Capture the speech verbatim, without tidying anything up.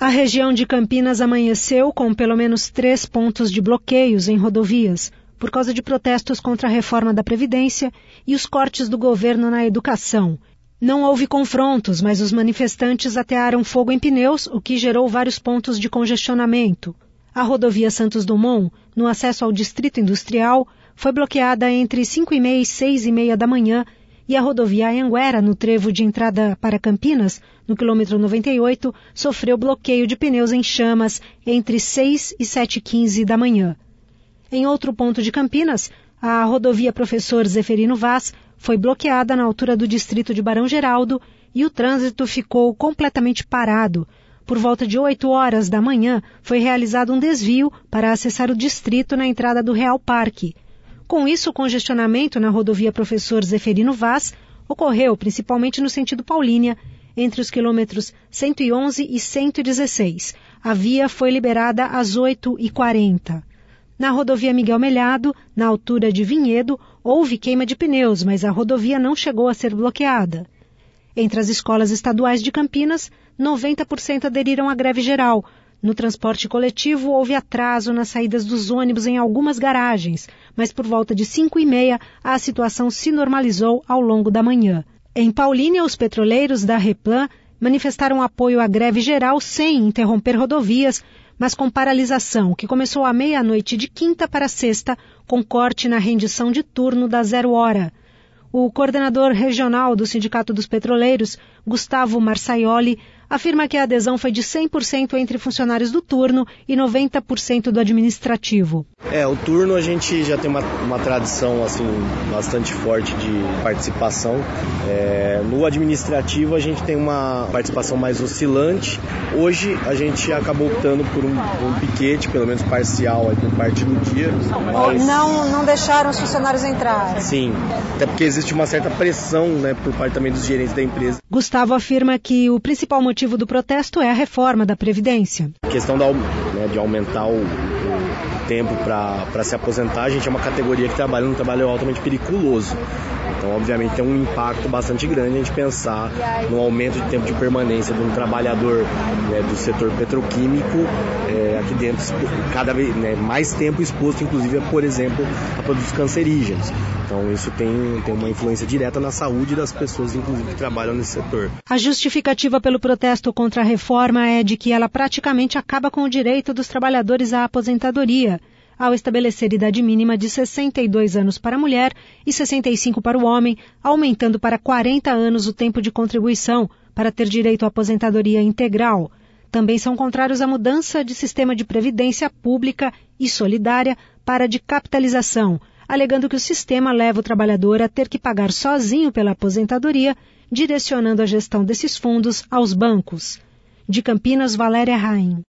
A região de Campinas amanheceu com pelo menos três pontos de bloqueios em rodovias, por causa de protestos contra a reforma da Previdência e os cortes do governo na educação. Não houve confrontos, mas os manifestantes atearam fogo em pneus, o que gerou vários pontos de congestionamento. A rodovia Santos Dumont, no acesso ao Distrito Industrial, foi bloqueada entre cinco e meia e seis e meia da manhã, e a rodovia Anhanguera, no trevo de entrada para Campinas, no quilômetro noventa e oito, sofreu bloqueio de pneus em chamas entre seis e sete e quinze da manhã. Em outro ponto de Campinas, a rodovia Professor Zeferino Vaz foi bloqueada na altura do distrito de Barão Geraldo e o trânsito ficou completamente parado. Por volta de oito horas da manhã, foi realizado um desvio para acessar o distrito na entrada do Real Parque. Com isso, o congestionamento na rodovia Professor Zeferino Vaz ocorreu principalmente no sentido Paulínia, entre os quilômetros cento e onze e cento e dezesseis. A via foi liberada às oito e quarenta. Na rodovia Miguel Melhado, na altura de Vinhedo, houve queima de pneus, mas a rodovia não chegou a ser bloqueada. Entre as escolas estaduais de Campinas, noventa por cento aderiram à greve geral. No transporte coletivo, houve atraso nas saídas dos ônibus em algumas garagens, mas por volta de cinco e meia a situação se normalizou ao longo da manhã. Em Paulínia, os petroleiros da Replan manifestaram apoio à greve geral sem interromper rodovias, mas com paralisação, que começou à meia-noite de quinta para sexta, com corte na rendição de turno da zero hora. O coordenador regional do Sindicato dos Petroleiros, Gustavo Marsaioli, afirma que a adesão foi de cem por cento entre funcionários do turno e noventa por cento do administrativo. É, o turno a gente já tem uma, uma tradição assim, bastante forte de participação. É, no administrativo a gente tem uma participação mais oscilante. Hoje a gente acabou optando por um, um piquete, pelo menos parcial, aí, por parte do dia. Mas... Não, não deixaram os funcionários entrar. Sim, até porque existe uma certa pressão, né, por parte também dos gerentes da empresa. Gustavo afirma que o principal motivo do protesto é a reforma da Previdência. A questão da, né, de aumentar o, o tempo para se aposentar, a gente é uma categoria que trabalha num trabalho altamente periculoso. Então, obviamente, tem um impacto bastante grande a gente pensar no aumento de tempo de permanência de um trabalhador, né, do setor petroquímico é, aqui dentro, cada vez, né, mais tempo exposto, inclusive, a, por exemplo, a produtos cancerígenos. Então, isso tem, tem uma influência direta na saúde das pessoas, inclusive, que trabalham nesse setor. A justificativa pelo protesto contra a reforma é de que ela praticamente acaba com o direito dos trabalhadores à aposentadoria, ao estabelecer idade mínima de sessenta e dois anos para a mulher e sessenta e cinco para o homem, aumentando para quarenta anos o tempo de contribuição para ter direito à aposentadoria integral. Também são contrários à mudança de sistema de previdência pública e solidária para de capitalização, alegando que o sistema leva o trabalhador a ter que pagar sozinho pela aposentadoria, direcionando a gestão desses fundos aos bancos. De Campinas, Valéria Raim.